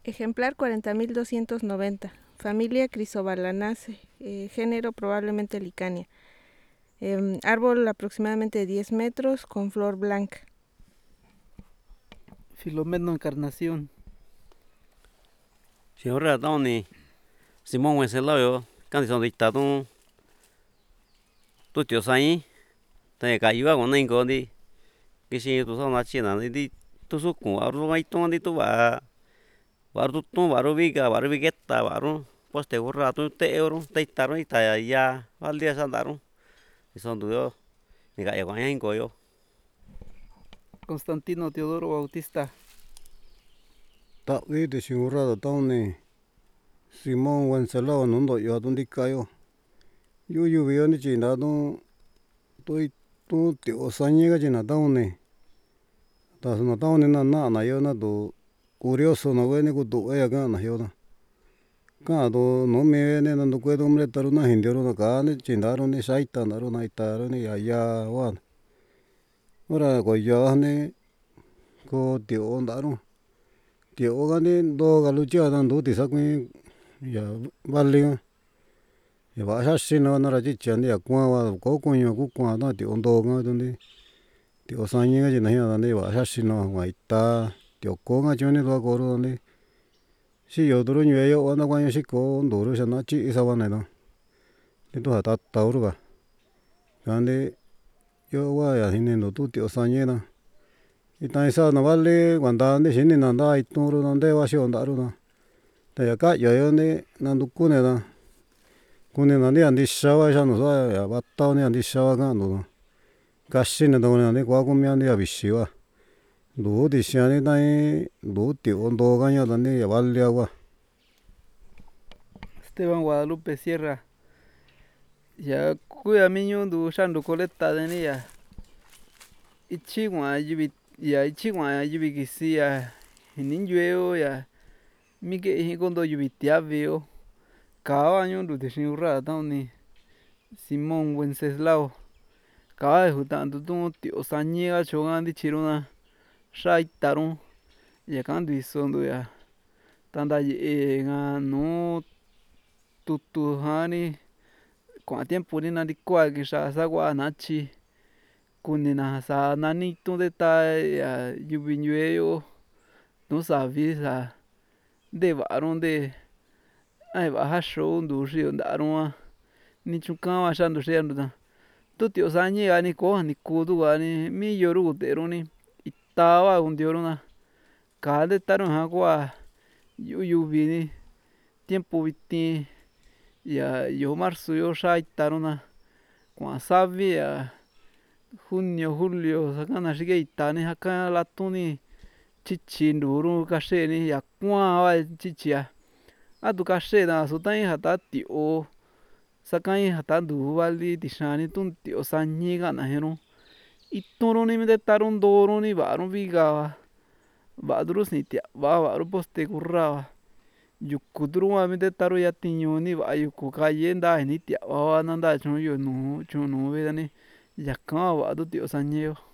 Ejemplar 40.290. Familia Chrysobalanaceae. Género probablemente Licania. Árbol aproximadamente de 10 metros con flor blanca. Filomeno Encarnación. Siempre tao Simón Wenceslao yo casi son dictado tu tío sai te cayó con nen con đi cái gì tu sao nói chuyện là đi tu su cũng ở rồi tu đi tu baru viga baru vigeta baru poste gorra tu te euro te taro y ta ya al día sandaron y son tu yo ni cayó con nen con yo Constantino Teodoro Bautista. Tạo cái để sinh ra tao này Simon Wenceslao nó đội yo tôi đi cái yo yu bây giờ nó chỉ là tôi tiểu sang như cái gì là tao này ta nó tao này na yo na do curioso nó cái này cũng độ ấy cái na yo na cái đó nó mẹ này nó quay đông lên tao nó hình điều nó cái này chỉ là nó sai ta nó này ta nó này ya wa ora có yo này có tiểu đó nó tiểu cái này đồ cái lúc chưa đang đồ thì sao cái ya vale ya va a ser no na ra chi chan ya kwa wa ko ko yo ku kwa da tiểu đồ nga donde tiểu sang như cái gì này là đây va a ser no ngoài ta tiểu cố nga cho nên đó có rồi này si yo đồ như yo na quan si có đồ rồi nó chỉ sao này đó thì tôi ta tàu rồi cái này yo wa ya hình nó tu tiểu sang như đó thì tại sao nó vale quan ta để xin nên là tu rồi nó để wa si on da rồi đó tại cái yo này nó du cu này đó 군에 나네 안디 샤와샤노 사야 바타오네 안디 샤와가 노 가시네 도네 과고미 안디 아비시와 노디 시아네 나이 노티 온도가냐 단네 발리아와 Esteban Guadalupe Sierra. Ya cuya miño du shandu coleta de ella. Ichigua yibi ya ichigua yibi kisia hininjueo ya mike hikondo yibi tiavio. Cada año du deshinurra tauni Simón Wenceslao. Cada jutando tu tio saniega chogan di chiruna shaitaron ya kandu isondo ya tanda ye nga no tutu hani con tiempo ni nandi kwa kisha sagwa nachi kunina sa nani tunde ta ya yubiñueo no sabisa de varon de ai va ha show ndu rio ndaron ni chukan wa shandu riandu ta tu tio sañe ani ko ni kudu ani mi yoru teroni itawa undioruna kade taron ha kwa yubi ni tiempo viti ya yo marzo yo shai tarona kwa savi ya junio julio sakana shige itani haka latuni chichi nduru kashe ni ya kwa wa chichi ya atu kashe na sutai hata tio sakai hata ndu vali tishani tun tio sañi gana hero itoro ni me taron doro ni varon viga va durus ni tia va ro poste kurra yukudru wa me taro ya tiño ni va yuku kaye nda ni tia wa nanda chon yo no chon no ve ni ya kan va du tio sañeo